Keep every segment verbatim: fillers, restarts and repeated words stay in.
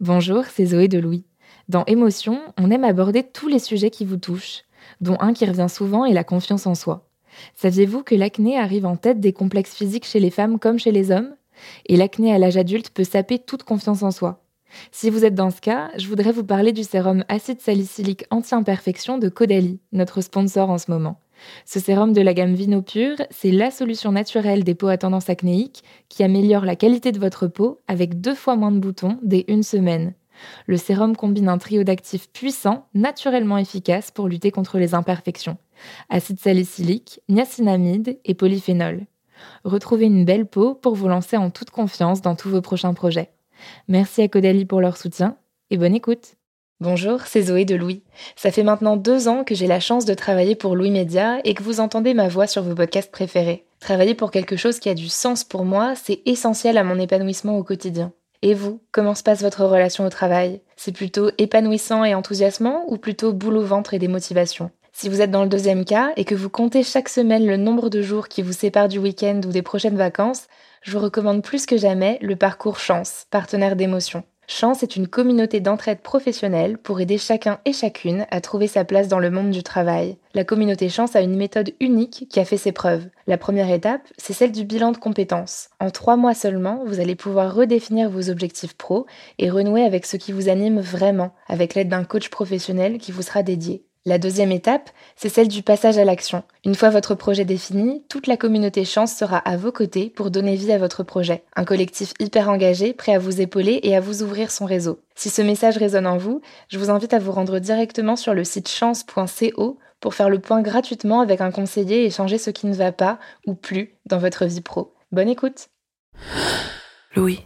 Bonjour, c'est Zoé de Louis. Dans Émotion, on aime aborder tous les sujets qui vous touchent, dont un qui revient souvent est la confiance en soi. Saviez-vous que l'acné arrive en tête des complexes physiques chez les femmes comme chez les hommes? Et l'acné à l'âge adulte peut saper toute confiance en soi. Si vous êtes dans ce cas, je voudrais vous parler du sérum acide salicylique anti-imperfection de Caudalie, notre sponsor en ce moment. Ce sérum de la gamme Vino Pure, c'est la solution naturelle des peaux à tendance acnéique qui améliore la qualité de votre peau avec deux fois moins de boutons dès une semaine. Le sérum combine un trio d'actifs puissants, naturellement efficaces pour lutter contre les imperfections. Acide salicylique, niacinamide et polyphénol. Retrouvez une belle peau pour vous lancer en toute confiance dans tous vos prochains projets. Merci à Caudalie pour leur soutien et bonne écoute. Bonjour, c'est Zoé de Louis. Ça fait maintenant deux ans que j'ai la chance de travailler pour Louis Média et que vous entendez ma voix sur vos podcasts préférés. Travailler pour quelque chose qui a du sens pour moi, c'est essentiel à mon épanouissement au quotidien. Et vous, comment se passe votre relation au travail? C'est plutôt épanouissant et enthousiasmant ou plutôt boule au ventre et démotivation? Si vous êtes dans le deuxième cas et que vous comptez chaque semaine le nombre de jours qui vous séparent du week-end ou des prochaines vacances, je vous recommande plus que jamais le parcours Chance, partenaire d'émotion. Chance est une communauté d'entraide professionnelle pour aider chacun et chacune à trouver sa place dans le monde du travail. La communauté Chance a une méthode unique qui a fait ses preuves. La première étape, c'est celle du bilan de compétences. En trois mois seulement, vous allez pouvoir redéfinir vos objectifs pro et renouer avec ce qui vous anime vraiment, avec l'aide d'un coach professionnel qui vous sera dédié. La deuxième étape, c'est celle du passage à l'action. Une fois votre projet défini, toute la communauté Chance sera à vos côtés pour donner vie à votre projet. Un collectif hyper engagé, prêt à vous épauler et à vous ouvrir son réseau. Si ce message résonne en vous, je vous invite à vous rendre directement sur le site chance point co pour faire le point gratuitement avec un conseiller et changer ce qui ne va pas ou plus dans votre vie pro. Bonne écoute. Louis.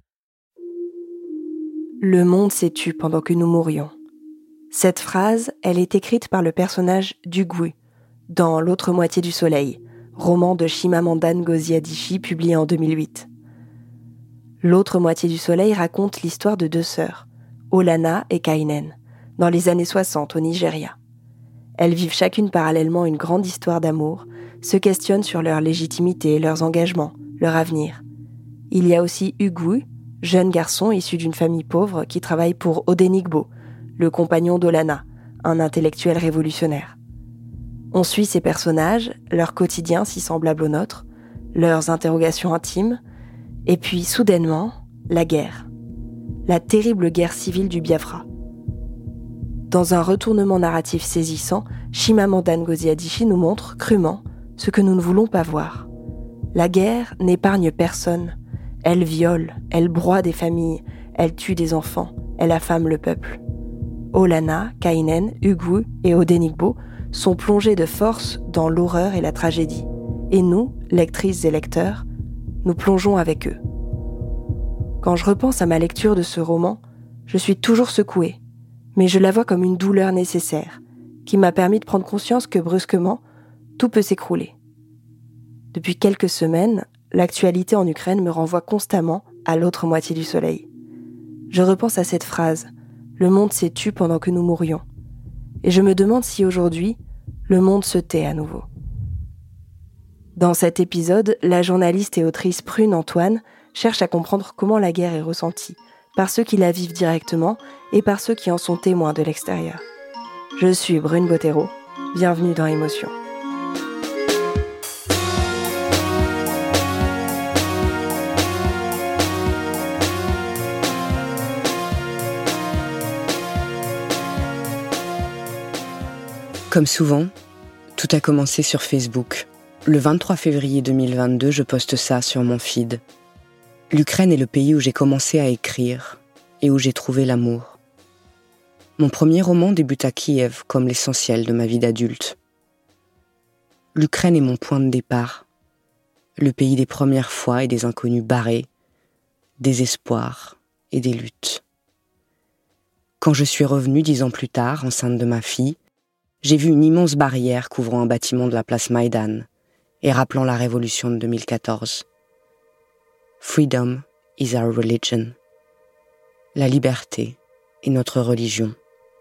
Le monde s'est tu pendant que nous mourions. Cette phrase, elle est écrite par le personnage d'Ugwu dans L'autre moitié du soleil, roman de Chimamanda Ngozi Adichie publié en deux mille huit. L'autre moitié du soleil raconte l'histoire de deux sœurs, Olana et Kainen, dans les années soixante au Nigeria. Elles vivent chacune parallèlement une grande histoire d'amour, se questionnent sur leur légitimité, leurs engagements, leur avenir. Il y a aussi Ugwu, jeune garçon issu d'une famille pauvre qui travaille pour Odenigbo, le compagnon d'Olana, un intellectuel révolutionnaire. On suit ces personnages, leur quotidien si semblable au nôtre, leurs interrogations intimes, et puis soudainement, la guerre. La terrible guerre civile du Biafra. Dans un retournement narratif saisissant, Chimamanda Ngozi Adichie nous montre crûment ce que nous ne voulons pas voir. La guerre n'épargne personne. Elle viole, elle broie des familles, elle tue des enfants, elle affame le peuple. Olana, Kainen, Ugwu et Odenigbo sont plongés de force dans l'horreur et la tragédie. Et nous, lectrices et lecteurs, nous plongeons avec eux. Quand je repense à ma lecture de ce roman, je suis toujours secouée, mais je la vois comme une douleur nécessaire, qui m'a permis de prendre conscience que brusquement, tout peut s'écrouler. Depuis quelques semaines, l'actualité en Ukraine me renvoie constamment à l'autre moitié du soleil. Je repense à cette phrase « Le monde s'est tu pendant que nous mourions ». Et je me demande si aujourd'hui, le monde se tait à nouveau. Dans cet épisode, la journaliste et autrice Prune Antoine cherche à comprendre comment la guerre est ressentie, par ceux qui la vivent directement et par ceux qui en sont témoins de l'extérieur. Je suis Brune Bottero, bienvenue dans Émotion. Comme souvent, tout a commencé sur Facebook. Le vingt-trois février deux mille vingt-deux, je poste ça sur mon feed. L'Ukraine est le pays où j'ai commencé à écrire et où j'ai trouvé l'amour. Mon premier roman débute à Kiev comme l'essentiel de ma vie d'adulte. L'Ukraine est mon point de départ, le pays des premières fois et des inconnus barrés, des espoirs et des luttes. Quand je suis revenue dix ans plus tard, enceinte de ma fille, j'ai vu une immense barrière couvrant un bâtiment de la place Maïdan et rappelant la révolution de deux mille quatorze. Freedom is our religion. La liberté est notre religion.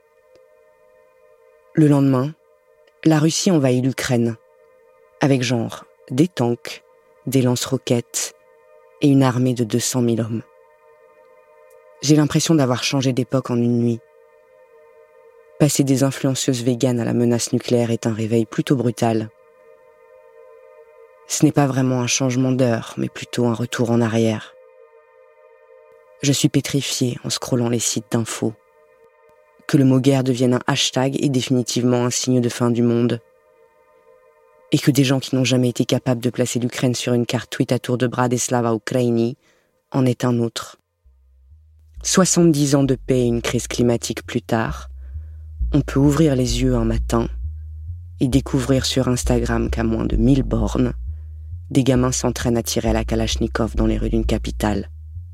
Le lendemain, la Russie envahit l'Ukraine, avec genre des tanks, des lance-roquettes et une armée de deux cent mille hommes. J'ai l'impression d'avoir changé d'époque en une nuit. Passer des influenceuses véganes à la menace nucléaire est un réveil plutôt brutal. Ce n'est pas vraiment un changement d'heure, mais plutôt un retour en arrière. Je suis pétrifiée en scrollant les sites d'infos. Que le mot guerre devienne un hashtag est définitivement un signe de fin du monde. Et que des gens qui n'ont jamais été capables de placer l'Ukraine sur une carte tweet à tour de bras des Slava Ukraini en est un autre. soixante-dix ans de paix et une crise climatique plus tard, on peut ouvrir les yeux un matin et découvrir sur Instagram qu'à moins de mille bornes, des gamins s'entraînent à tirer à la Kalachnikov dans les rues d'une capitale.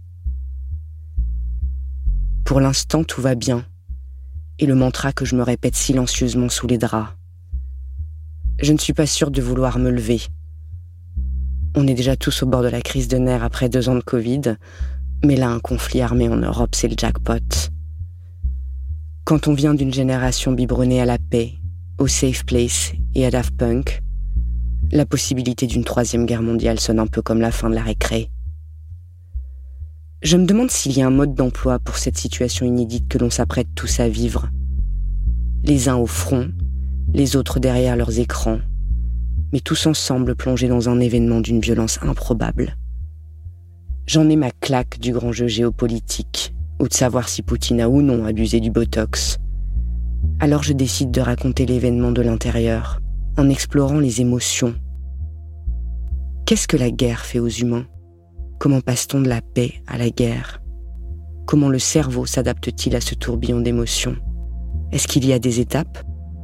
Pour l'instant, tout va bien, et le mantra que je me répète silencieusement sous les draps. Je ne suis pas sûre de vouloir me lever. On est déjà tous au bord de la crise de nerfs après deux ans de Covid, mais là, un conflit armé en Europe, c'est le jackpot. Quand on vient d'une génération biberonnée à la paix, au safe place et à Daft Punk, la possibilité d'une troisième guerre mondiale sonne un peu comme la fin de la récré. Je me demande s'il y a un mode d'emploi pour cette situation inédite que l'on s'apprête tous à vivre. Les uns au front, les autres derrière leurs écrans, mais tous ensemble plongés dans un événement d'une violence improbable. J'en ai ma claque du grand jeu géopolitique, ou de savoir si Poutine a ou non abusé du Botox. Alors je décide de raconter l'événement de l'intérieur, en explorant les émotions. Qu'est-ce que la guerre fait aux humains ? Comment passe-t-on de la paix à la guerre ? Comment le cerveau s'adapte-t-il à ce tourbillon d'émotions ? Est-ce qu'il y a des étapes ?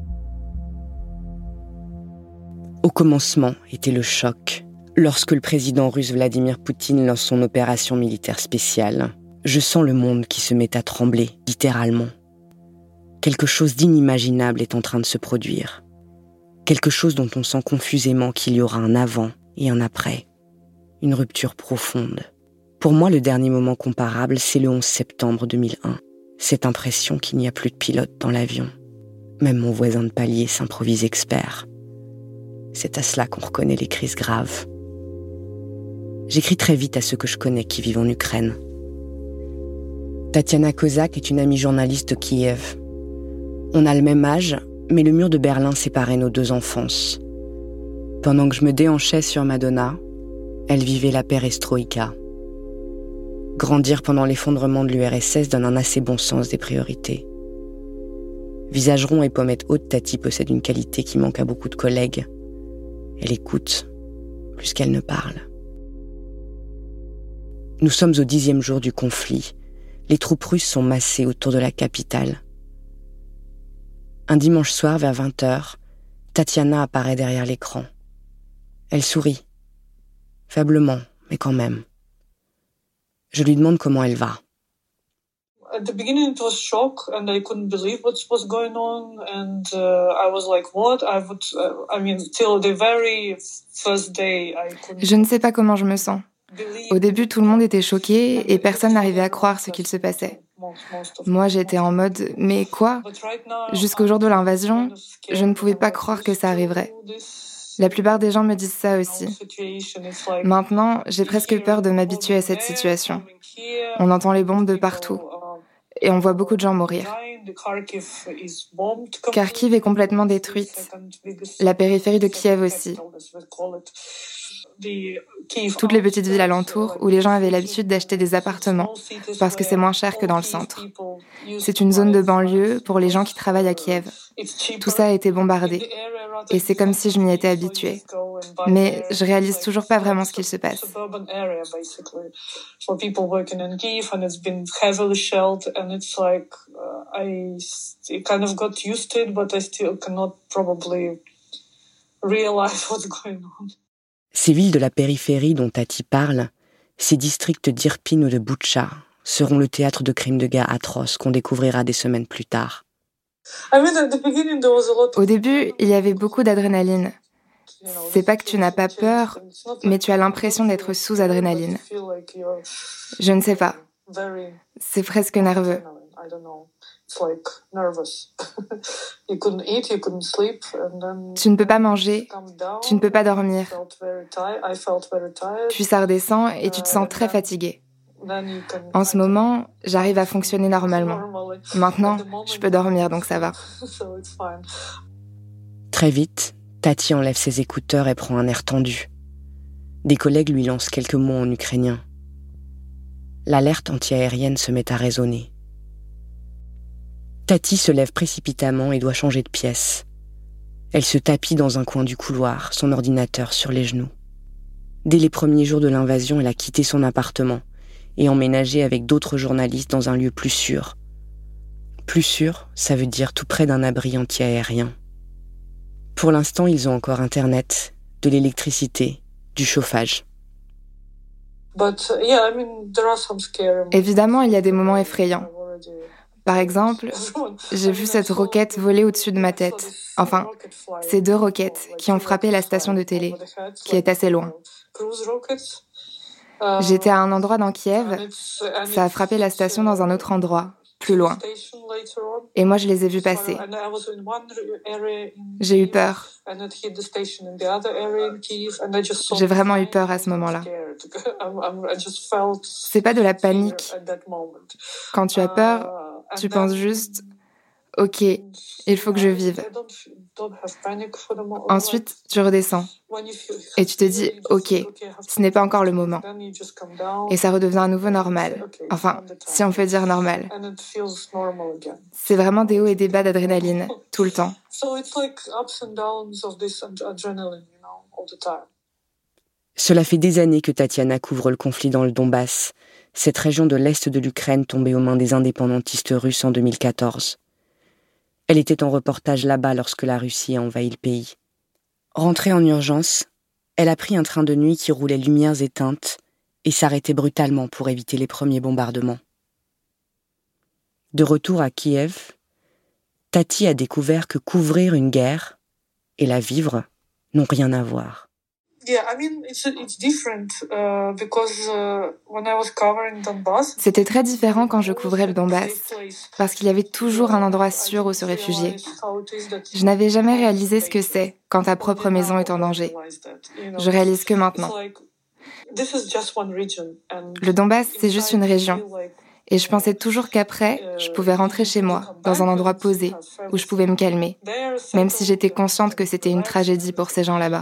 Au commencement était le choc. Lorsque le président russe Vladimir Poutine lance son opération militaire spéciale, je sens le monde qui se met à trembler, littéralement. Quelque chose d'inimaginable est en train de se produire. Quelque chose dont on sent confusément qu'il y aura un avant et un après. Une rupture profonde. Pour moi, le dernier moment comparable, c'est le onze septembre deux mille un. Cette impression qu'il n'y a plus de pilote dans l'avion. Même mon voisin de palier s'improvise expert. C'est à cela qu'on reconnaît les crises graves. J'écris très vite à ceux que je connais qui vivent en Ukraine. Tatiana Kozak est une amie journaliste de Kiev. On a le même âge, mais le mur de Berlin séparait nos deux enfances. Pendant que je me déhanchais sur Madonna, elle vivait la perestroïka. Grandir pendant l'effondrement de l'U R S S donne un assez bon sens des priorités. Visage rond et pommette haute, Tati possède une qualité qui manque à beaucoup de collègues. Elle écoute, plus qu'elle ne parle. Nous sommes au dixième jour du conflit. Les troupes russes sont massées autour de la capitale. Un dimanche soir, vers vingt heures, Tatiana apparaît derrière l'écran. Elle sourit. Faiblement, mais quand même. Je lui demande comment elle va. At the beginning it was shock and I couldn't believe what was going on and uh, I was like what I would uh, I mean till the very first day I couldn't. Je ne sais pas comment je me sens. Au début, tout le monde était choqué et personne n'arrivait à croire ce qu'il se passait. Moi, j'étais en mode « mais quoi ?» Jusqu'au jour de l'invasion, je ne pouvais pas croire que ça arriverait. La plupart des gens me disent ça aussi. Maintenant, j'ai presque peur de m'habituer à cette situation. On entend les bombes de partout et on voit beaucoup de gens mourir. Kharkiv est complètement détruite. La périphérie de Kiev aussi. Toutes les petites villes alentours où les gens avaient l'habitude d'acheter des appartements parce que c'est moins cher que dans le centre. C'est une zone de banlieue pour les gens qui travaillent à Kiev. Tout ça a été bombardé et c'est comme si je m'y étais habituée. Mais je réalise toujours pas vraiment ce qu'il se passe. Ces villes de la périphérie dont Tati parle, ces districts d'Irpin ou de Boutcha, seront le théâtre de crimes de guerre atroces qu'on découvrira des semaines plus tard. Au début, il y avait beaucoup d'adrénaline. C'est pas que tu n'as pas peur, mais tu as l'impression d'être sous adrénaline. Je ne sais pas. C'est presque nerveux. Tu ne peux pas manger, tu ne peux pas dormir. Puis ça redescend et tu te sens très fatigué. En ce moment, j'arrive à fonctionner normalement. Maintenant, je peux dormir, donc ça va. Très vite, Tati enlève ses écouteurs et prend un air tendu. Des collègues lui lancent quelques mots en ukrainien. L'alerte antiaérienne se met à résonner. Tati se lève précipitamment et doit changer de pièce. Elle se tapit dans un coin du couloir, son ordinateur sur les genoux. Dès les premiers jours de l'invasion, elle a quitté son appartement et emménagé avec d'autres journalistes dans un lieu plus sûr. Plus sûr, ça veut dire tout près d'un abri anti-aérien. Pour l'instant, ils ont encore Internet, de l'électricité, du chauffage. But, yeah, I mean, there are some scary... Évidemment, il y a des moments effrayants. Par exemple, j'ai vu cette roquette voler au-dessus de ma tête. Enfin, ces deux roquettes qui ont frappé la station de télé, qui est assez loin. J'étais à un endroit dans Kiev, ça a frappé la station dans un autre endroit, plus loin. Et moi, je les ai vus passer. J'ai eu peur. J'ai vraiment eu peur à ce moment-là. C'est pas de la panique. Quand tu as peur, tu penses juste, ok, il faut que je vive. Ensuite, tu redescends. Et tu te dis, ok, ce n'est pas encore le moment. Et ça redevient à nouveau normal. Enfin, si on peut dire normal. C'est vraiment des hauts et des bas d'adrénaline, tout le temps. Cela fait des années que Tatiana couvre le conflit dans le Donbass, cette région de l'est de l'Ukraine tombée aux mains des indépendantistes russes en deux mille quatorze. Elle était en reportage là-bas lorsque la Russie a envahi le pays. Rentrée en urgence, elle a pris un train de nuit qui roulait lumières éteintes et s'arrêtait brutalement pour éviter les premiers bombardements. De retour à Kiev, Tati a découvert que couvrir une guerre et la vivre n'ont rien à voir. C'était très différent quand je couvrais le Donbass, parce qu'il y avait toujours un endroit sûr où se réfugier. Je n'avais jamais réalisé ce que c'est quand ta propre maison est en danger. Je réalise que maintenant. Le Donbass, c'est juste une région. Et je pensais toujours qu'après, je pouvais rentrer chez moi, dans un endroit posé, où je pouvais me calmer, même si j'étais consciente que c'était une tragédie pour ces gens là-bas.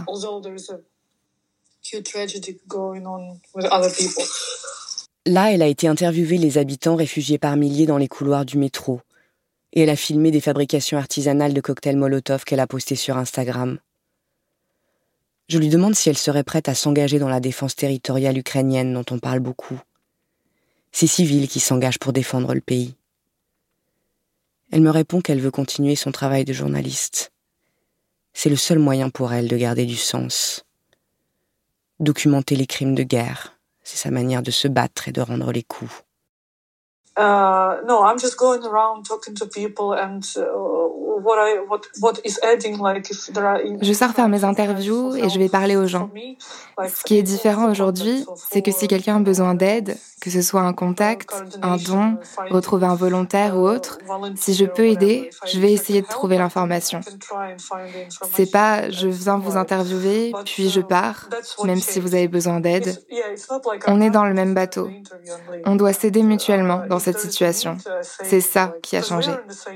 Là, elle a été interviewer les habitants réfugiés par milliers dans les couloirs du métro. Et elle a filmé des fabrications artisanales de cocktails Molotov qu'elle a postées sur Instagram. Je lui demande si elle serait prête à s'engager dans la défense territoriale ukrainienne dont on parle beaucoup. Ces civils qui s'engagent pour défendre le pays. Elle me répond qu'elle veut continuer son travail de journaliste. C'est le seul moyen pour elle de garder du sens. Documenter les crimes de guerre, c'est sa manière de se battre et de rendre les coups. Uh, no, I'm just going around talking to people and uh, what I what what is adding like if there are. Je sors faire mes interviews et je vais parler aux gens. Ce qui est différent aujourd'hui, c'est que si quelqu'un a besoin d'aide, que ce soit un contact, un don, retrouver un volontaire ou autre, si je peux aider, je vais essayer de trouver l'information. C'est pas je viens vous interviewer puis je pars, même si vous avez besoin d'aide. On est dans le même bateau. On doit s'aider mutuellement dans cette situation. C'est ça qui a changé.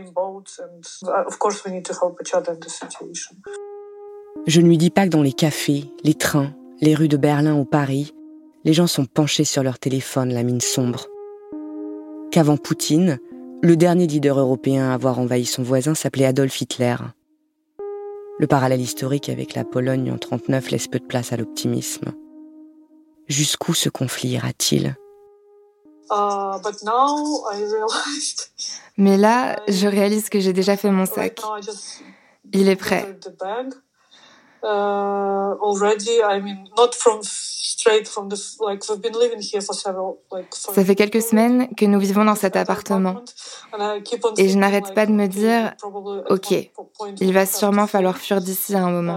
Je ne lui dis pas que dans les cafés, les trains, les rues de Berlin ou Paris, les gens sont penchés sur leur téléphone, la mine sombre. Qu'avant Poutine, le dernier leader européen à avoir envahi son voisin s'appelait Adolf Hitler. Le parallèle historique avec la Pologne en trente-neuf laisse peu de place à l'optimisme. Jusqu'où ce conflit ira-t-il ? Uh, but now I realized... Mais là, je réalise que j'ai déjà fait mon sac. Il est prêt. Uh, already, I mean, not from straight from the like we've been living here for several like. Ça fait quelques semaines que nous vivons dans cet appartement, et je n'arrête pas de me dire, ok, il va sûrement falloir fuir d'ici à un moment.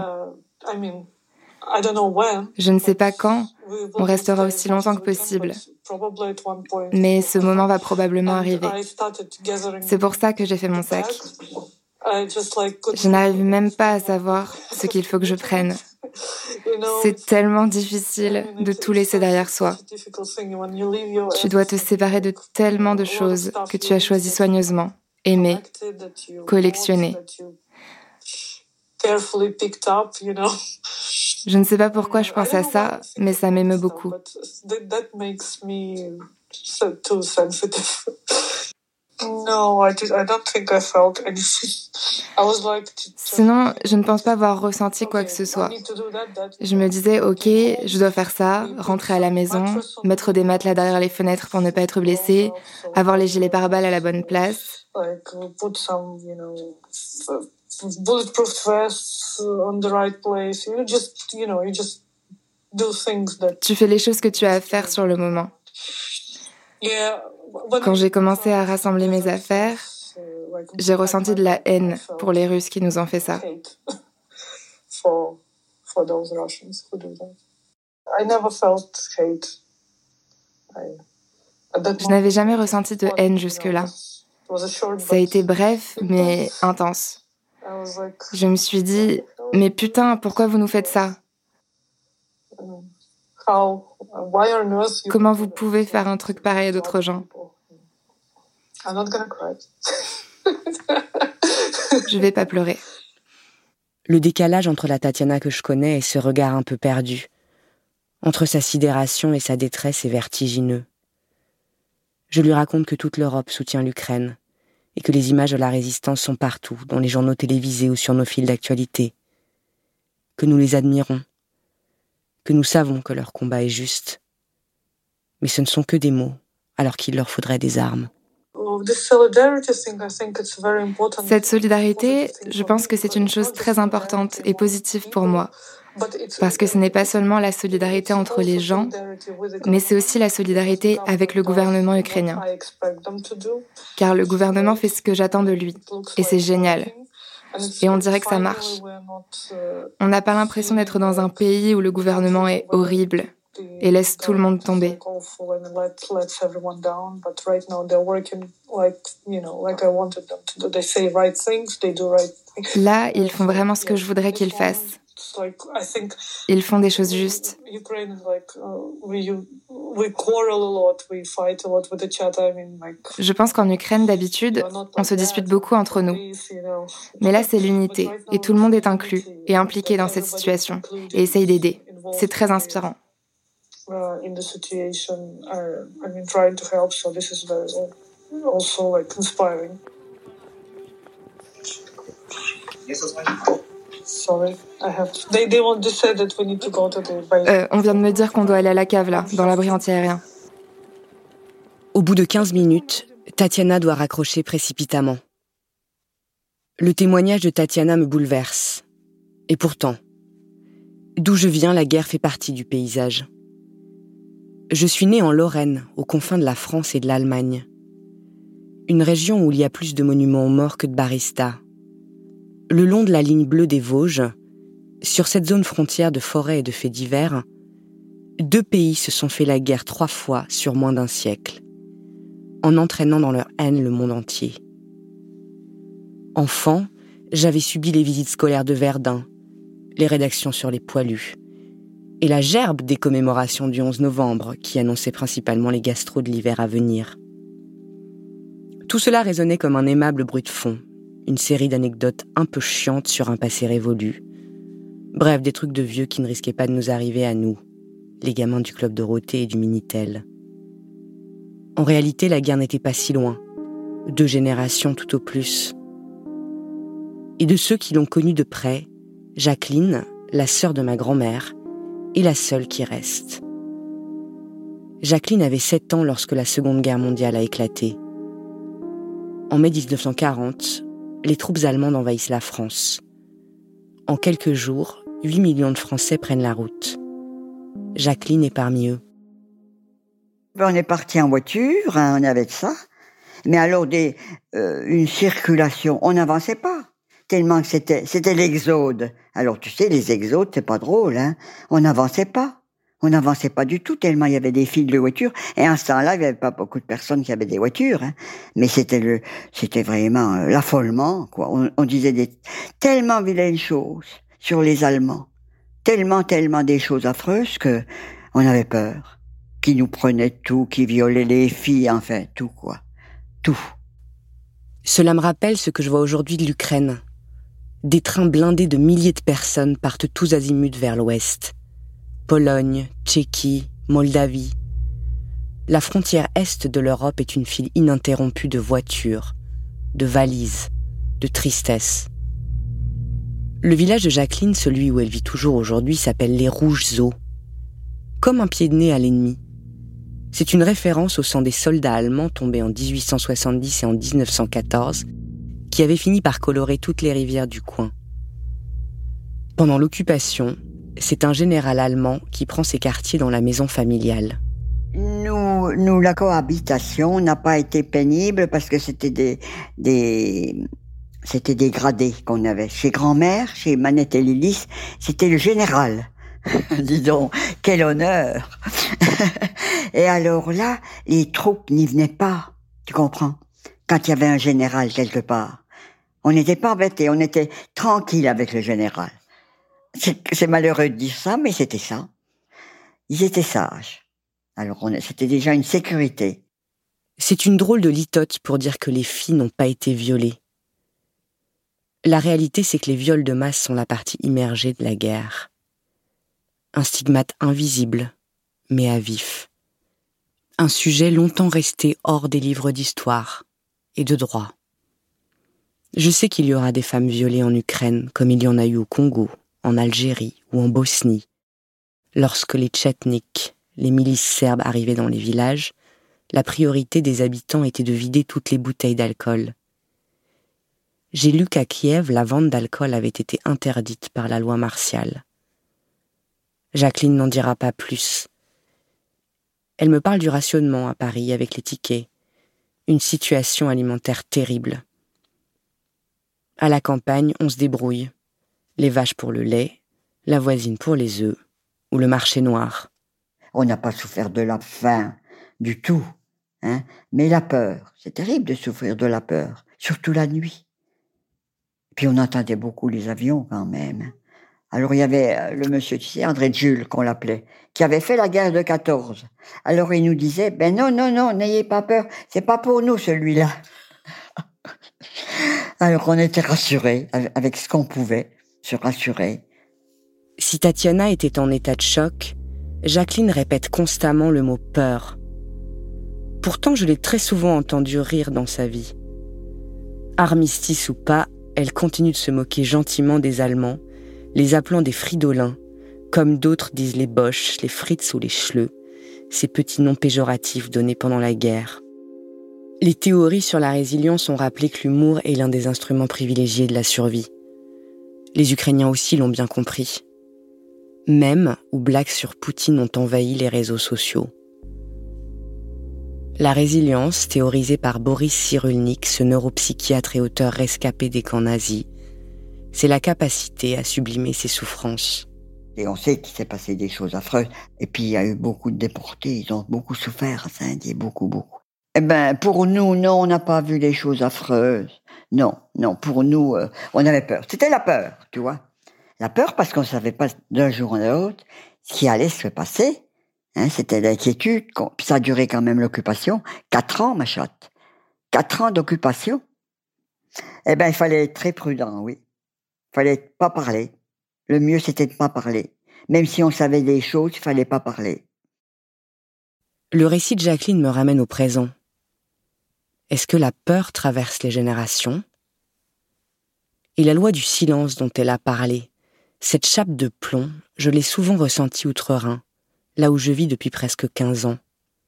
Je ne sais pas quand. On restera aussi longtemps que possible. Mais ce moment va probablement arriver. C'est pour ça que j'ai fait mon sac. Je n'arrive même pas à savoir ce qu'il faut que je prenne. C'est tellement difficile de tout laisser derrière soi. Tu dois te séparer de tellement de choses que tu as choisies soigneusement, aimer, collectionner. Je ne sais pas pourquoi je pense à ça, mais ça m'émeut beaucoup. Sinon, je ne pense pas avoir ressenti quoi que ce soit. Je me disais, ok, je dois faire ça, rentrer à la maison, mettre des matelas derrière les fenêtres pour ne pas être blessée, avoir les gilets pare-balles à la bonne place. Bulletproof vests on the right place. You just, you know, you just do things that... Tu fais les choses que tu as à faire sur le moment. Quand j'ai commencé à rassembler mes affaires, j'ai ressenti de la haine pour les Russes qui nous ont fait ça. Je n'avais jamais ressenti de haine jusque-là. Ça a été bref, mais intense. Je me suis dit, mais putain, pourquoi vous nous faites ça ? Comment vous pouvez faire un truc pareil à d'autres gens ? Je vais pas pleurer. Le décalage entre la Tatiana que je connais et ce regard un peu perdu, entre sa sidération et sa détresse est vertigineux. Je lui raconte que toute l'Europe soutient l'Ukraine, et que les images de la résistance sont partout, dans les journaux télévisés ou sur nos fils d'actualité, que nous les admirons, que nous savons que leur combat est juste. Mais ce ne sont que des mots, alors qu'il leur faudrait des armes. Cette solidarité, je pense que c'est une chose très importante et positive pour moi, parce que ce n'est pas seulement la solidarité entre les gens, mais c'est aussi la solidarité avec le gouvernement ukrainien. Car le gouvernement fait ce que j'attends de lui, et c'est génial. Et on dirait que ça marche. On n'a pas l'impression d'être dans un pays où le gouvernement est horrible et laisse tout le monde tomber. Là, ils font vraiment ce que je voudrais qu'ils fassent. Ils font des choses justes. Je pense qu'en Ukraine, d'habitude, on se dispute beaucoup entre nous. Mais là, c'est l'unité, et tout le monde est inclus et impliqué dans cette situation, et essaye d'aider. C'est très inspirant. Euh, on vient de me dire qu'on doit aller à la cave, là, dans l'abri anti-aérien. Au bout de quinze minutes, Tatiana doit raccrocher précipitamment. Le témoignage de Tatiana me bouleverse. Et pourtant, d'où je viens, la guerre fait partie du paysage. Je suis née en Lorraine, aux confins de la France et de l'Allemagne. Une région où il y a plus de monuments aux morts que de baristas. Le long de la ligne bleue des Vosges, sur cette zone frontière de forêts et de faits divers, deux pays se sont fait la guerre trois fois sur moins d'un siècle, en entraînant dans leur haine le monde entier. Enfant, j'avais subi les visites scolaires de Verdun, les rédactions sur les poilus, et la gerbe des commémorations du onze novembre qui annonçait principalement les gastros de l'hiver à venir. Tout cela résonnait comme un aimable bruit de fond, une série d'anecdotes un peu chiantes sur un passé révolu. Bref, des trucs de vieux qui ne risquaient pas de nous arriver à nous, les gamins du Club Dorothée et du Minitel. En réalité, la guerre n'était pas si loin, deux générations tout au plus. Et de ceux qui l'ont connue de près, Jacqueline, la sœur de ma grand-mère, est la seule qui reste. Jacqueline avait sept ans lorsque la Seconde Guerre mondiale a éclaté. En mai dix-neuf cent quarante, les troupes allemandes envahissent la France. En quelques jours, huit millions de Français prennent la route. Jacqueline est parmi eux. On est parti en voiture, hein, on avait ça. Mais alors, des, euh, une circulation, on n'avançait pas. Tellement que c'était, c'était l'exode. Alors, tu sais, les exodes, c'est pas drôle, hein. On n'avançait pas. On n'avançait pas du tout, tellement il y avait des files de voitures. Et en ce temps-là, il n'y avait pas beaucoup de personnes qui avaient des voitures, hein. Mais c'était le, c'était vraiment euh, l'affolement, quoi. On, on disait des tellement vilaines choses sur les Allemands. tellement, tellement des choses affreuses que on avait peur. Qui nous prenaient tout, qui violaient les filles, enfin, tout quoi. Tout. Cela me rappelle ce que je vois aujourd'hui de l'Ukraine. Des trains blindés de milliers de personnes partent tous azimuts vers l'ouest. Pologne, Tchéquie, Moldavie. La frontière est de l'Europe est une file ininterrompue de voitures, de valises, de tristesse. Le village de Jacqueline, celui où elle vit toujours aujourd'hui, s'appelle les Rouges Eaux. Comme un pied de nez à l'ennemi. C'est une référence au sang des soldats allemands tombés en dix-huit cent soixante-dix et en dix-neuf cent quatorze, qui avaient fini par colorer toutes les rivières du coin. Pendant l'occupation, c'est un général allemand qui prend ses quartiers dans la maison familiale. Nous, nous la cohabitation n'a pas été pénible parce que c'était des, des, c'était des gradés qu'on avait. Chez grand-mère, chez Manette et Lilith, c'était le général. Dis donc, quel honneur. Et alors là, les troupes n'y venaient pas, tu comprends? Quand il y avait un général quelque part. On n'était pas embêtés, on était tranquille avec le général. C'est, c'est malheureux de dire ça, mais c'était ça. Ils étaient sages. Alors on, c'était déjà une sécurité. C'est une drôle de litote pour dire que les filles n'ont pas été violées. La réalité, c'est que les viols de masse sont la partie immergée de la guerre. Un stigmate invisible, mais à vif. Un sujet longtemps resté hors des livres d'histoire et de droit. Je sais qu'il y aura des femmes violées en Ukraine, comme il y en a eu au Congo, en Algérie ou en Bosnie. Lorsque les Tchetniks, les milices serbes arrivaient dans les villages, la priorité des habitants était de vider toutes les bouteilles d'alcool. J'ai lu qu'à Kiev, la vente d'alcool avait été interdite par la loi martiale. Jacqueline n'en dira pas plus. Elle me parle du rationnement à Paris avec les tickets, une situation alimentaire terrible. À la campagne, on se débrouille. Les vaches pour le lait, la voisine pour les œufs, ou le marché noir. On n'a pas souffert de la faim du tout, hein, mais la peur, c'est terrible de souffrir de la peur, surtout la nuit. Puis on entendait beaucoup les avions quand même. Alors il y avait le monsieur, tu sais, André Jules, qu'on l'appelait, qui avait fait la guerre de quatorze. Alors il nous disait, ben non, non, non, n'ayez pas peur, c'est pas pour nous celui-là. Alors on était rassurés, avec ce qu'on pouvait, se rassurer. Si Tatiana était en état de choc, Jacqueline répète constamment le mot « peur ». Pourtant, je l'ai très souvent entendue rire dans sa vie. Armistice ou pas, elle continue de se moquer gentiment des Allemands, les appelant des fridolins, comme d'autres disent les Boches, les Fritz ou les Schleux, ces petits noms péjoratifs donnés pendant la guerre. Les théories sur la résilience ont rappelé que l'humour est l'un des instruments privilégiés de la survie. Les Ukrainiens aussi l'ont bien compris. Mèmes ou blagues sur Poutine ont envahi les réseaux sociaux. La résilience, théorisée par Boris Cyrulnik, ce neuropsychiatre et auteur rescapé des camps nazis, c'est la capacité à sublimer ses souffrances. Et on sait qu'il s'est passé des choses affreuses. Et puis il y a eu beaucoup de déportés, ils ont beaucoup souffert, ça, dit beaucoup, beaucoup. Eh ben, pour nous, non, on n'a pas vu les choses affreuses. Non, non, pour nous, euh, on avait peur. C'était la peur, tu vois. La peur parce qu'on ne savait pas d'un jour à l'autre ce qui allait se passer. Hein, c'était l'inquiétude. Ça a duré quand même l'occupation. Quatre ans, ma chatte. Quatre ans d'occupation. Eh ben, il fallait être très prudent, oui. Il fallait pas parler. Le mieux, c'était de pas parler. Même si on savait des choses, il fallait pas parler. Le récit de Jacqueline me ramène au présent. Est-ce que la peur traverse les générations ? Et la loi du silence dont elle a parlé, cette chape de plomb, je l'ai souvent ressentie outre-Rhin, là où je vis depuis presque quinze ans.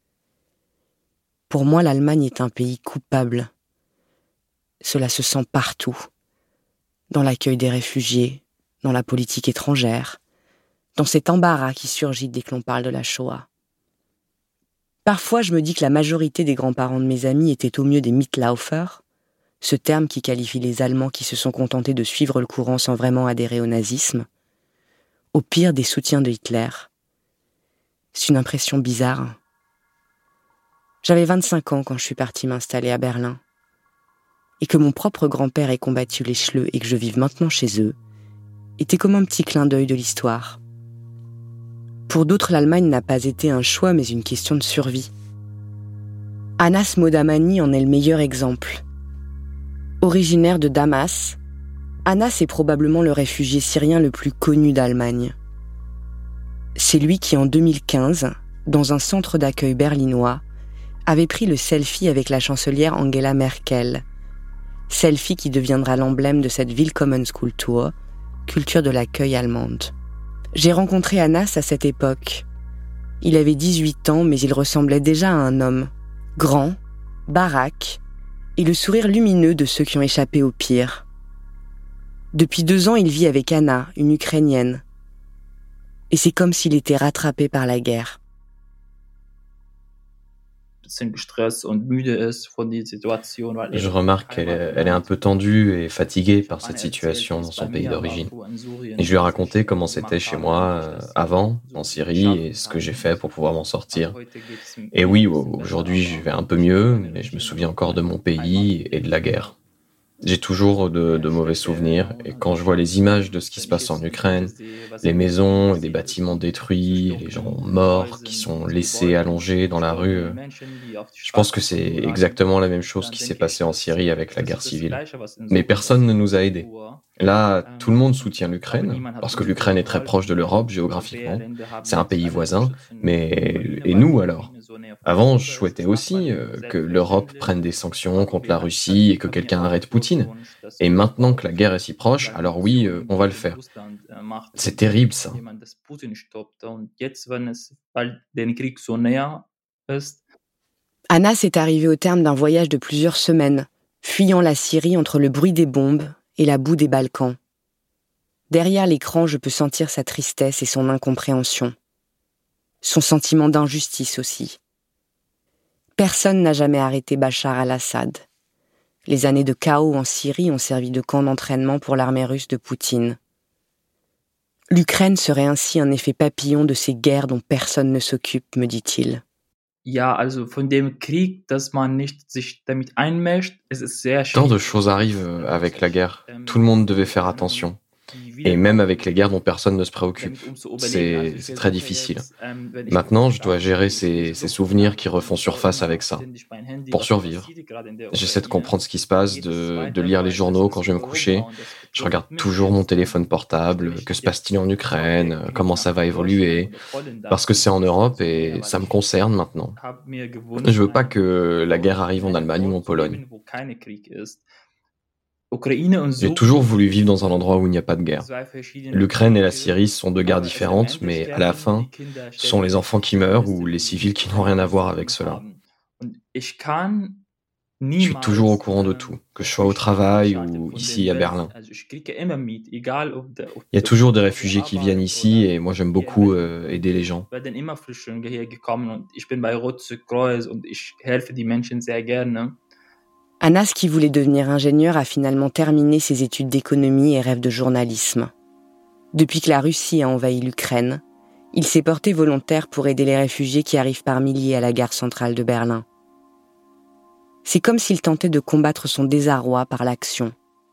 Pour moi, l'Allemagne est un pays coupable. Cela se sent partout. Dans l'accueil des réfugiés, dans la politique étrangère, dans cet embarras qui surgit dès que l'on parle de la Shoah. Parfois, je me dis que la majorité des grands-parents de mes amis étaient au mieux des Mitläufer, ce terme qui qualifie les Allemands qui se sont contentés de suivre le courant sans vraiment adhérer au nazisme, au pire des soutiens de Hitler. C'est une impression bizarre. J'avais vingt-cinq ans quand je suis partie m'installer à Berlin. Et que mon propre grand-père ait combattu les Schleux et que je vive maintenant chez eux, était comme un petit clin d'œil de l'histoire. Pour d'autres, l'Allemagne n'a pas été un choix, mais une question de survie. Anas Modamani en est le meilleur exemple. Originaire de Damas, Anas est probablement le réfugié syrien le plus connu d'Allemagne. C'est lui qui, en deux mille quinze, dans un centre d'accueil berlinois, avait pris le selfie avec la chancelière Angela Merkel. Selfie qui deviendra l'emblème de cette Willkommenskultur, culture de l'accueil allemande. J'ai rencontré Anas à cette époque. Il avait dix-huit ans, mais il ressemblait déjà à un homme. Grand, baraque, et le sourire lumineux de ceux qui ont échappé au pire. Depuis deux ans, il vit avec Anna, une Ukrainienne. Et c'est comme s'il était rattrapé par la guerre. Je remarque qu'elle est, elle est un peu tendue et fatiguée par cette situation dans son pays d'origine. Et je lui ai raconté comment c'était chez moi euh, avant, en Syrie, et ce que j'ai fait pour pouvoir m'en sortir. Et oui, aujourd'hui je vais un peu mieux, mais je me souviens encore de mon pays et de la guerre. J'ai toujours de, de mauvais souvenirs, et quand je vois les images de ce qui se passe en Ukraine, les maisons et des bâtiments détruits, les gens morts qui sont laissés allongés dans la rue, je pense que c'est exactement la même chose qui s'est passé en Syrie avec la guerre civile. Mais personne ne nous a aidés. Là, tout le monde soutient l'Ukraine, parce que l'Ukraine est très proche de l'Europe géographiquement, c'est un pays voisin, mais et nous alors ? Avant, je souhaitais aussi euh, que l'Europe prenne des sanctions contre la Russie et que quelqu'un arrête Poutine. Et maintenant que la guerre est si proche, alors oui, euh, on va le faire. C'est terrible, ça. Anas est arrivé au terme d'un voyage de plusieurs semaines, fuyant la Syrie entre le bruit des bombes et la boue des Balkans. Derrière l'écran, je peux sentir sa tristesse et son incompréhension. Son sentiment d'injustice aussi. Personne n'a jamais arrêté Bachar al-Assad. Les années de chaos en Syrie ont servi de camp d'entraînement pour l'armée russe de Poutine. L'Ukraine serait ainsi un effet papillon de ces guerres dont personne ne s'occupe, me dit-il. Tant de choses arrivent avec la guerre. Tout le monde devait faire attention. Et même avec les guerres dont personne ne se préoccupe. C'est, c'est très difficile. Maintenant, je dois gérer ces, ces souvenirs qui refont surface avec ça. Pour survivre. J'essaie de comprendre ce qui se passe, de, de lire les journaux quand je vais me coucher. Je regarde toujours mon téléphone portable. Que se passe-t-il en Ukraine? Comment ça va évoluer? Parce que c'est en Europe et ça me concerne maintenant. Je veux pas que la guerre arrive en Allemagne ou en Pologne. J'ai toujours voulu vivre dans un endroit où il n'y a pas de guerre. L'Ukraine et la Syrie sont deux guerres différentes, mais à la fin, ce sont les enfants qui meurent ou les civils qui n'ont rien à voir avec cela. Je suis toujours au courant de tout, que je sois au travail ou ici à Berlin. Il y a toujours des réfugiés qui viennent ici et moi j'aime beaucoup euh, aider les gens. Anas, qui voulait devenir ingénieur, a finalement terminé ses études d'économie et rêve de journalisme. Depuis que la Russie a envahi l'Ukraine, il s'est porté volontaire pour aider les réfugiés qui arrivent par milliers à la gare centrale de Berlin. C'est comme s'il tentait de combattre son désarroi par l'action.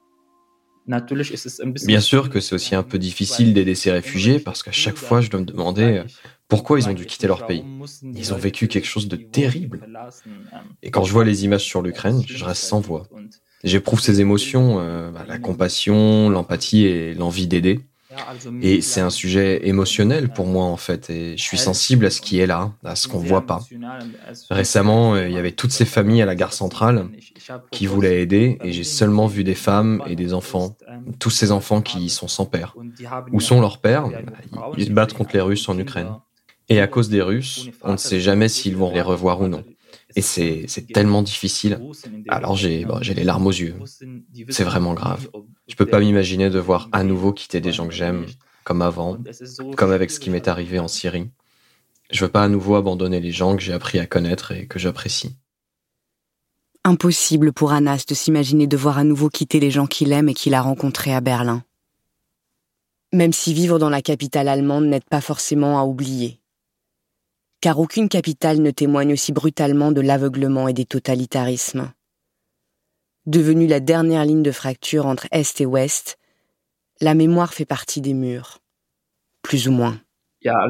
Bien sûr que c'est aussi un peu difficile d'aider ces réfugiés parce qu'à chaque fois je dois me demander pourquoi ils ont dû quitter leur pays. Ils ont vécu quelque chose de terrible. Et quand je vois les images sur l'Ukraine, je reste sans voix. J'éprouve ces émotions, euh, la compassion, l'empathie et l'envie d'aider. Et c'est un sujet émotionnel pour moi en fait, et je suis sensible à ce qui est là, à ce qu'on voit pas. Récemment, il y avait toutes ces familles à la gare centrale qui voulaient aider, et j'ai seulement vu des femmes et des enfants, tous ces enfants qui sont sans père. Où sont leurs pères? Ils se battent contre les Russes en Ukraine. Et à cause des Russes, on ne sait jamais s'ils vont les revoir ou non. Et c'est, c'est tellement difficile. Alors j'ai, bon, j'ai les larmes aux yeux. C'est vraiment grave. Je peux pas m'imaginer devoir à nouveau quitter des gens que j'aime, comme avant, comme avec ce qui m'est arrivé en Syrie. Je veux pas à nouveau abandonner les gens que j'ai appris à connaître et que j'apprécie. Impossible pour Anas de s'imaginer devoir à nouveau quitter les gens qu'il aime et qu'il a rencontrés à Berlin. Même si vivre dans la capitale allemande n'aide pas forcément à oublier. Car aucune capitale ne témoigne aussi brutalement de l'aveuglement et des totalitarismes. Devenue la dernière ligne de fracture entre Est et Ouest, la mémoire fait partie des murs. Plus ou moins. La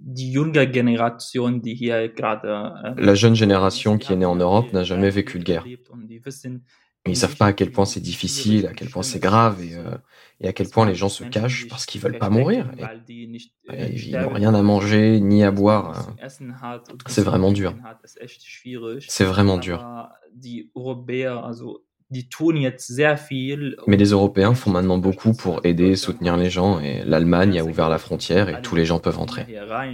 jeune génération qui est née en Europe n'a jamais vécu de guerre. Ils ne savent pas à quel point c'est difficile, à quel point c'est grave et, euh, et à quel point les gens se cachent parce qu'ils ne veulent pas mourir. Et, et ils n'ont rien à manger ni à boire. C'est vraiment dur. C'est vraiment dur. Mais les Européens font maintenant beaucoup pour aider et soutenir les gens et l'Allemagne a ouvert la frontière et tous les gens peuvent entrer.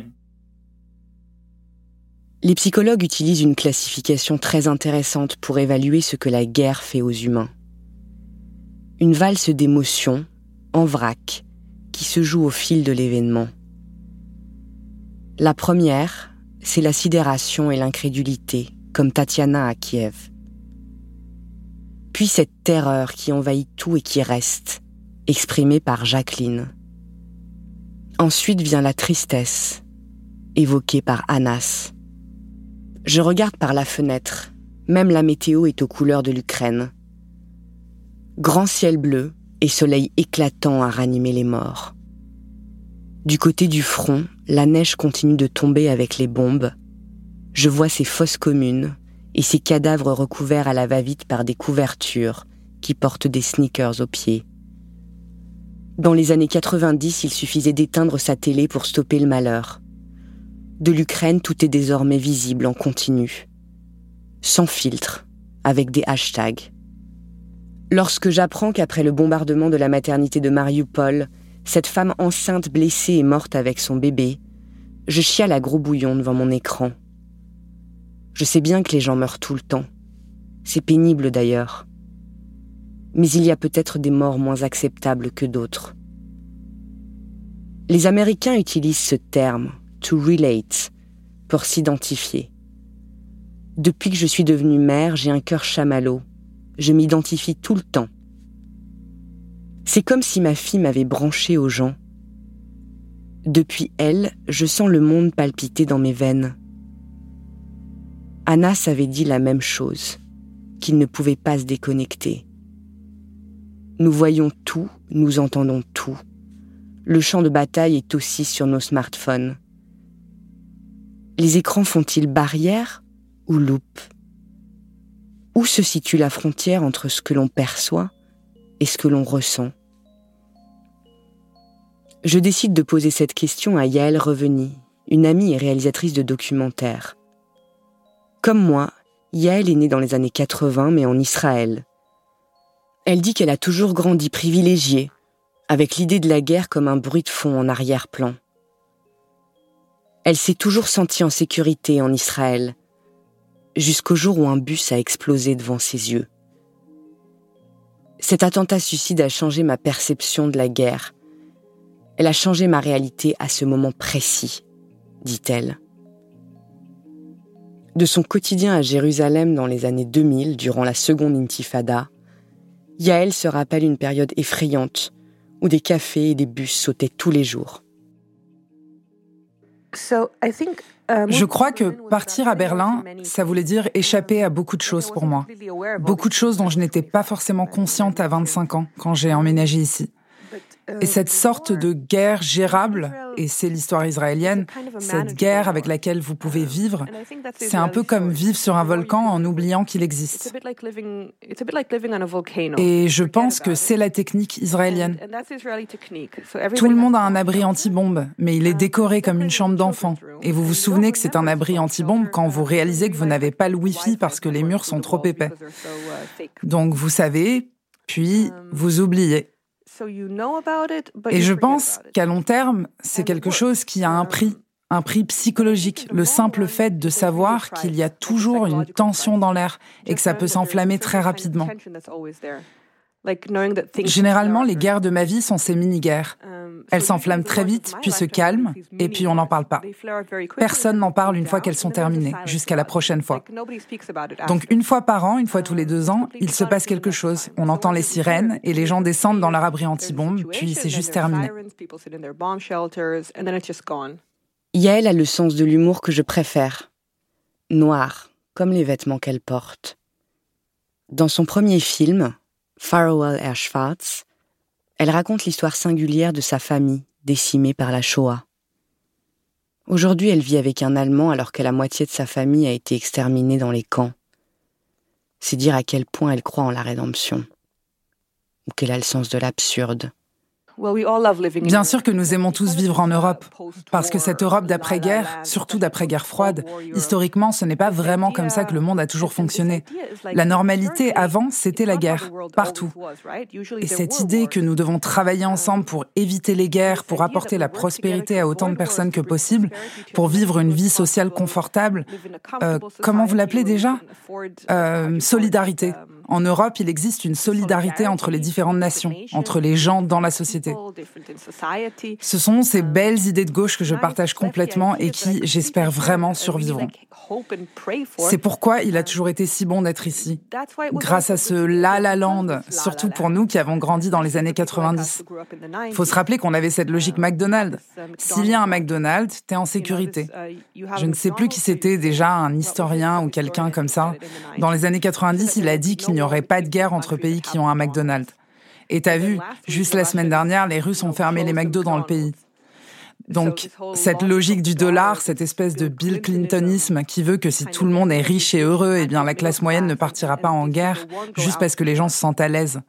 Les psychologues utilisent une classification très intéressante pour évaluer ce que la guerre fait aux humains. Une valse d'émotions, en vrac, qui se joue au fil de l'événement. La première, c'est la sidération et l'incrédulité, comme Tatiana à Kiev. Puis cette terreur qui envahit tout et qui reste, exprimée par Jacqueline. Ensuite vient la tristesse, évoquée par Anas. Je regarde par la fenêtre, même la météo est aux couleurs de l'Ukraine. Grand ciel bleu et soleil éclatant à ranimer les morts. Du côté du front, la neige continue de tomber avec les bombes. Je vois ces fosses communes et ces cadavres recouverts à la va-vite par des couvertures qui portent des sneakers aux pieds. Dans les années quatre-vingt-dix, il suffisait d'éteindre sa télé pour stopper le malheur. De l'Ukraine, tout est désormais visible en continu. Sans filtre, avec des hashtags. Lorsque j'apprends qu'après le bombardement de la maternité de Mariupol, cette femme enceinte blessée est morte avec son bébé, je chiale à gros bouillon devant mon écran. Je sais bien que les gens meurent tout le temps. C'est pénible d'ailleurs. Mais il y a peut-être des morts moins acceptables que d'autres. Les Américains utilisent ce terme, to relate, pour s'identifier. Depuis que je suis devenue mère, j'ai un cœur chamallow. Je m'identifie tout le temps. C'est comme si ma fille m'avait branchée aux gens. Depuis elle, je sens le monde palpiter dans mes veines. Anas avait dit la même chose, qu'il ne pouvait pas se déconnecter. Nous voyons tout, nous entendons tout. Le champ de bataille est aussi sur nos smartphones. Les écrans font-ils barrière ou loupe ? Où se situe la frontière entre ce que l'on perçoit et ce que l'on ressent ? Je décide de poser cette question à Yael Reveni, une amie et réalisatrice de documentaires. Comme moi, Yael est née dans les années quatre-vingts, mais en Israël. Elle dit qu'elle a toujours grandi privilégiée, avec l'idée de la guerre comme un bruit de fond en arrière-plan. Elle s'est toujours sentie en sécurité en Israël, jusqu'au jour où un bus a explosé devant ses yeux. Cet attentat suicide a changé ma perception de la guerre. Elle a changé ma réalité à ce moment précis, dit-elle. De son quotidien à Jérusalem dans les années deux mille, durant la seconde intifada, Yael se rappelle une période effrayante où des cafés et des bus sautaient tous les jours. Je crois que partir à Berlin, ça voulait dire échapper à beaucoup de choses pour moi. Beaucoup de choses dont je n'étais pas forcément consciente à vingt-cinq ans, quand j'ai emménagé ici. Et cette sorte de guerre gérable, et c'est l'histoire israélienne, cette guerre avec laquelle vous pouvez vivre, c'est un peu comme vivre sur un volcan en oubliant qu'il existe. Et je pense que c'est la technique israélienne. Tout le monde a un abri anti-bombe, mais il est décoré comme une chambre d'enfant. Et vous vous souvenez que c'est un abri anti-bombe quand vous réalisez que vous n'avez pas le Wi-Fi parce que les murs sont trop épais. Donc vous savez, puis vous oubliez. Et je pense qu'à long terme, c'est quelque chose qui a un prix, un prix psychologique. Le simple fait de savoir qu'il y a toujours une tension dans l'air et que ça peut s'enflammer très rapidement. Généralement, les guerres de ma vie sont ces mini-guerres. Elles s'enflamment très vite, puis se calment, et puis on n'en parle pas. Personne n'en parle une fois qu'elles sont terminées, jusqu'à la prochaine fois. Donc une fois par an, une fois tous les deux ans, il se passe quelque chose. On entend les sirènes, et les gens descendent dans leur abri anti-bombe, puis c'est juste terminé. Yael a le sens de l'humour que je préfère. Noir, comme les vêtements qu'elle porte. Dans son premier film, Farewell Herr Schwarz, elle raconte l'histoire singulière de sa famille, décimée par la Shoah. Aujourd'hui, elle vit avec un Allemand alors que la moitié de sa famille a été exterminée dans les camps. C'est dire à quel point elle croit en la rédemption, ou qu'elle a le sens de l'absurde. Bien sûr que nous aimons tous vivre en Europe, parce que cette Europe d'après-guerre, surtout d'après-guerre froide, historiquement, ce n'est pas vraiment comme ça que le monde a toujours fonctionné. La normalité avant, c'était la guerre, partout. Et cette idée que nous devons travailler ensemble pour éviter les guerres, pour apporter la prospérité à autant de personnes que possible, pour vivre une vie sociale confortable, euh, comment vous l'appelez déjà ? euh, Solidarité. En Europe, il existe une solidarité entre les différentes nations, entre les gens dans la société. Ce sont ces belles idées de gauche que je partage complètement et qui, j'espère vraiment, survivront. C'est pourquoi il a toujours été si bon d'être ici. Grâce à ce La La Land, surtout pour nous qui avons grandi dans les années quatre-vingt-dix. Il faut se rappeler qu'on avait cette logique McDonald's. S'il y a un McDonald's, t'es en sécurité. Je ne sais plus qui c'était déjà, un historien ou quelqu'un comme ça. Dans les années quatre-vingt-dix, il a dit qu'il n'y aurait pas de guerre entre pays qui ont un McDonald's. Et t'as vu, juste la semaine dernière, les Russes ont fermé les McDo dans le pays. Donc, cette logique du dollar, cette espèce de Bill Clintonisme qui veut que si tout le monde est riche et heureux, eh bien la classe moyenne ne partira pas en guerre juste parce que les gens se sentent à l'aise.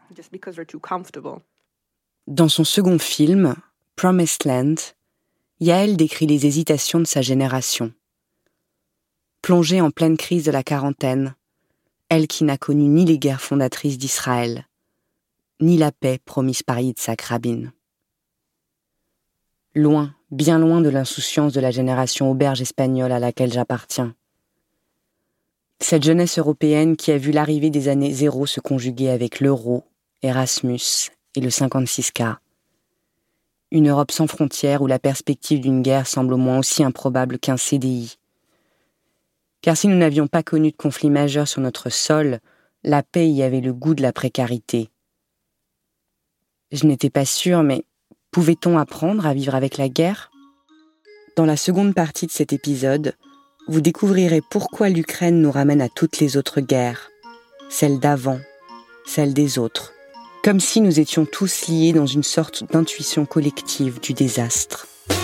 Dans son second film, Promised Land, Yael décrit les hésitations de sa génération. Plongée en pleine crise de la quarantaine, elle qui n'a connu ni les guerres fondatrices d'Israël, ni la paix promise par Yitzhak Rabin. Loin, bien loin de l'insouciance de la génération auberge espagnole à laquelle j'appartiens. Cette jeunesse européenne qui a vu l'arrivée des années zéro se conjuguer avec l'euro, Erasmus et le cinquante-six K. Une Europe sans frontières où la perspective d'une guerre semble au moins aussi improbable qu'un C D I. Car si nous n'avions pas connu de conflit majeur sur notre sol, la paix y avait le goût de la précarité. Je n'étais pas sûre, mais pouvait-on apprendre à vivre avec la guerre ? Dans la seconde partie de cet épisode, vous découvrirez pourquoi l'Ukraine nous ramène à toutes les autres guerres, celles d'avant, celles des autres, comme si nous étions tous liés dans une sorte d'intuition collective du désastre.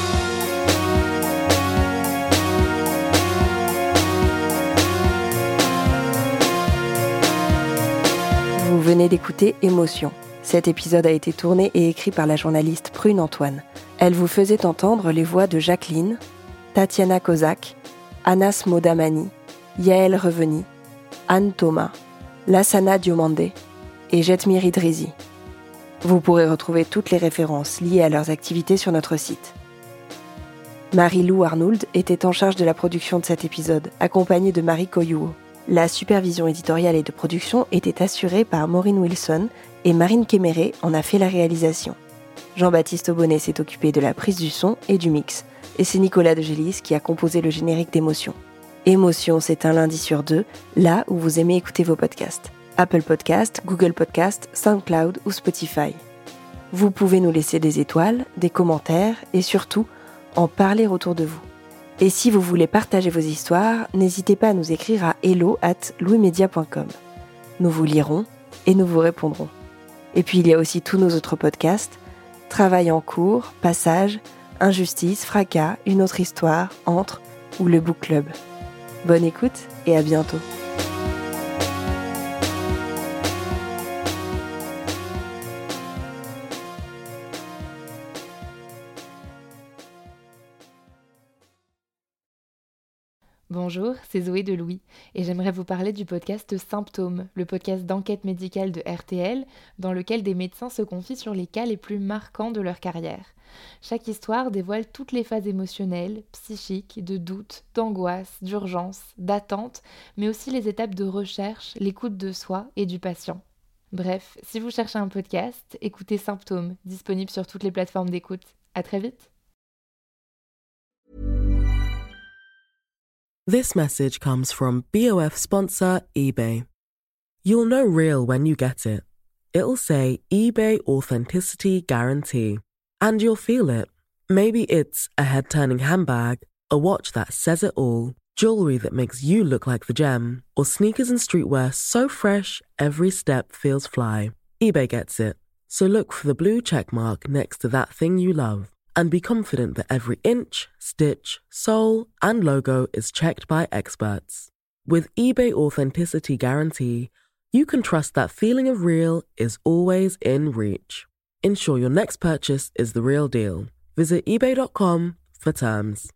Vous venez d'écouter Émotion. Cet épisode a été tourné et écrit par la journaliste Prune Antoine. Elle vous faisait entendre les voix de Jacqueline, Tatiana Kozak, Anas Modamani, Yael Reveni, Anne Thomas, Lassana Diomandé et Jetmir Idrizi. Vous pourrez retrouver toutes les références liées à leurs activités sur notre site. Marie-Lou Arnould était en charge de la production de cet épisode, accompagnée de Marie Coyouo. La supervision éditoriale et de production était assurée par Maureen Wilson et Marine Kéméré en a fait la réalisation. Jean-Baptiste Aubonnet s'est occupé de la prise du son et du mix, et c'est Nicolas de Gélis qui a composé le générique d'Émotion. Émotion, c'est un lundi sur deux, là où vous aimez écouter vos podcasts. Apple Podcasts, Google Podcasts, SoundCloud ou Spotify. Vous pouvez nous laisser des étoiles, des commentaires et surtout, en parler autour de vous. Et si vous voulez partager vos histoires, n'hésitez pas à nous écrire à hello at louismedia point com. Nous vous lirons et nous vous répondrons. Et puis il y a aussi tous nos autres podcasts, Travail en cours, Passage, Injustice, Fracas, Une autre histoire, Entre ou le Book Club. Bonne écoute et à bientôt. Bonjour, c'est Zoé de Louis et j'aimerais vous parler du podcast Symptômes, le podcast d'enquête médicale de R T L dans lequel des médecins se confient sur les cas les plus marquants de leur carrière. Chaque histoire dévoile toutes les phases émotionnelles, psychiques, de doute, d'angoisse, d'urgence, d'attente, mais aussi les étapes de recherche, l'écoute de soi et du patient. Bref, si vous cherchez un podcast, écoutez Symptômes, disponible sur toutes les plateformes d'écoute. À très vite. This message comes from B O F sponsor eBay. You'll know real when you get it. It'll say eBay Authenticity Guarantee. And you'll feel it. Maybe it's a head-turning handbag, a watch that says it all, jewelry that makes you look like the gem, or sneakers and streetwear so fresh every step feels fly. eBay gets it. So look for the blue check mark next to that thing you love. and be confident that every inch, stitch, sole, and logo is checked by experts. With eBay Authenticity Guarantee, you can trust that feeling of real is always in reach. Ensure your next purchase is the real deal. Visit ebay dot com for terms.